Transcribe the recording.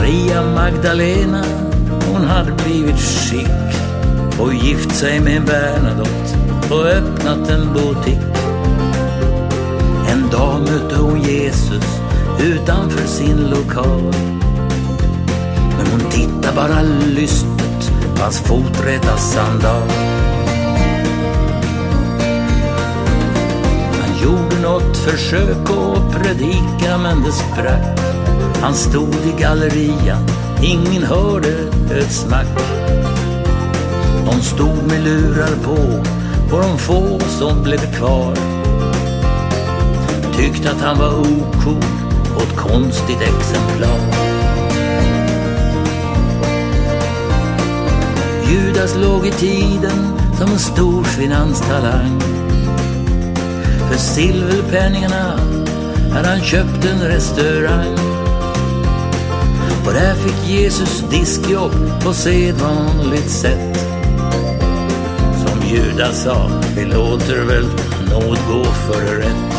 Maria Magdalena, hon hade blivit skick och gift sig med Bernadotte och öppnat en butik. En dag mötte hon Jesus utanför sin lokal, men hon tittade bara lystet på hans foträta sandal. Han gjorde något försök att predika, men det sprack. Han stod i gallerian, ingen hörde ett smack. De stod med lurar på, och de få som blev kvar tyckte att han var ocool och ett konstigt exemplar. Judas låg i tiden som en stor finanstalang. För silverpenningarna hade han köpt en restaurang, och där fick Jesus diskjobb på sedvanligt sätt. Som Judas sa, vi låter väl nåd gå före rätt.